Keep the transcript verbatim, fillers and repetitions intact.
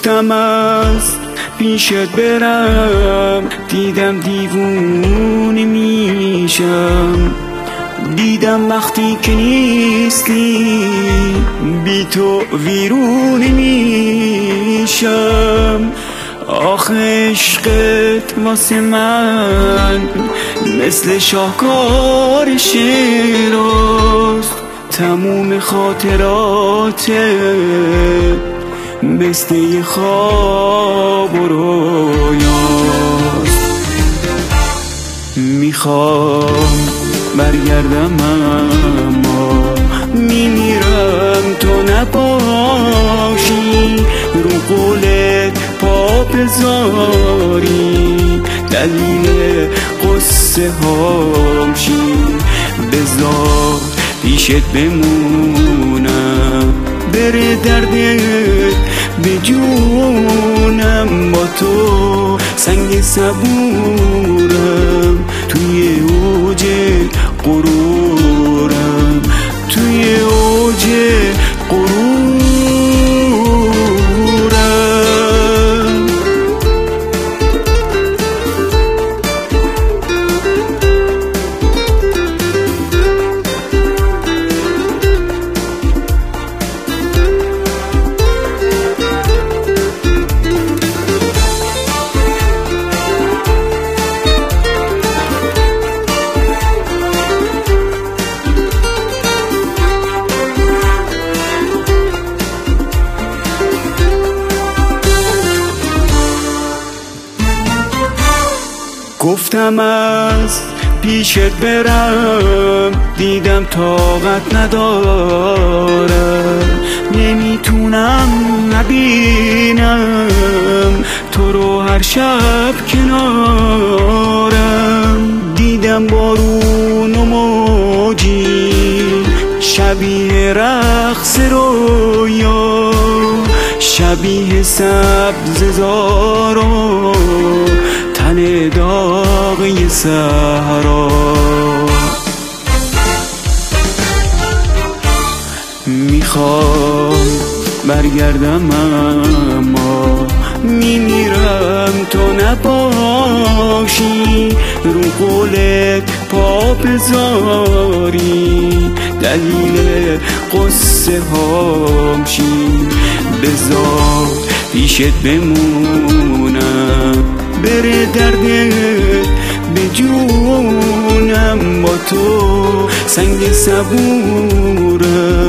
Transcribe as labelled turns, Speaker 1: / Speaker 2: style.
Speaker 1: گفتم از پیشت برم، دیدم دیوونه میشم. دیدم وقتی که نیستی بی تو ویرونه میشم. آخه عشقت واسه من مثل شاهکار شعراست، تموم خاطرات بسته خواب و رویاست. میخوام برگردم اما میمیرم تو نباشی، رو قولت پا بذاری دلیل قصه هام شی. بذار پیشت بمونم، بره دردت به جونم، با تو سنگ صبورم، توی اوج غرورم، توی اوج غرورم. گفتم از پیشت برم، دیدم طاقت ندارم، نمیتونم نبینم تو رو هر شب کنارم. دیدم بارون و موجی شبیه رقص رویا، شبیه سبز زارو تن داغی صحرا. میخوام برگردم اما میمیرم تو نباشی، رو قولت پا بذاری دلیل قصه هام شی. بذار پیشت بمونم، بره دردت به جونم، با تو سنگ صبورم،